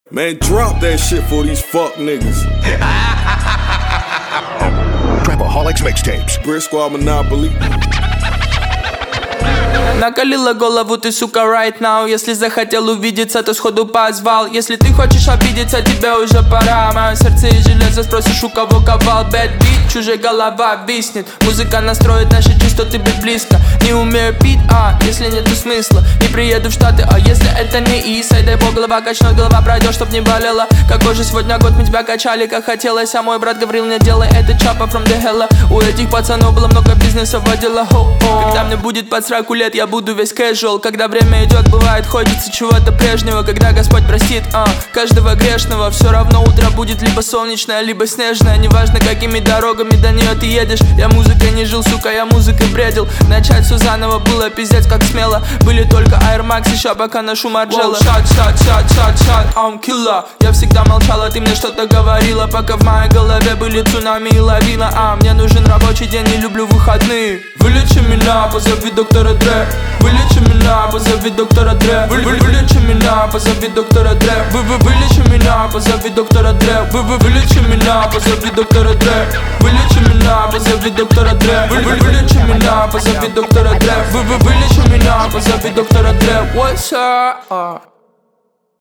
Man, drop that shit for these fuck niggas. Trapaholics Mixtapes. Brick Squad Monopoly. Накалила голову ты, сука, right now. Если захотел увидеться, то сходу позвал. Если ты хочешь обидеться, тебе уже пора. Мое сердце из железа, спросишь, у кого ковал. Bad beat, чужая голова виснет. Музыка настроит наши частоты быть близко. Не умею пить, если нету смысла. Не приеду в Штаты, если это не Исай. Дай бог, голова качнет, голова пройдет, чтоб не болела. Какой же сегодня год, мы тебя качали, как хотелось. А мой брат говорил мне, делай это чапа from the hell. У этих пацанов было много бизнеса, водила хо-хо. Когда мне будет под 40 лет, я буду весь casual. Когда время идет, бывает, хочется чего-то прежнего. Когда Господь простит каждого грешного, все равно утро будет либо солнечное, либо снежное. Неважно, какими дорогами до нее ты едешь. Я музыкой не жил, сука, я музыкой бредил. Начать все заново было пиздец как смело. Были только Air Max, еще пока ношу Марджелла. Шат, I'm killer. Я всегда молчала, ты мне что-то говорила. Пока в моей голове были цунами и лавина. Мне нужен рабочий день, не люблю выходные. Вылечи меня, позови доктора Дре. Вылечи меня, позови доктора Дре. Вылечи меня, позови доктора Дре. Вылечи меня, позови доктора Дре. Вылечи меня, позови доктора Дре. Вылечи меня, позови доктора Дре. Вылечи меня, позови доктора Дре. Вылечи меня, позови доктора Дре. What's up?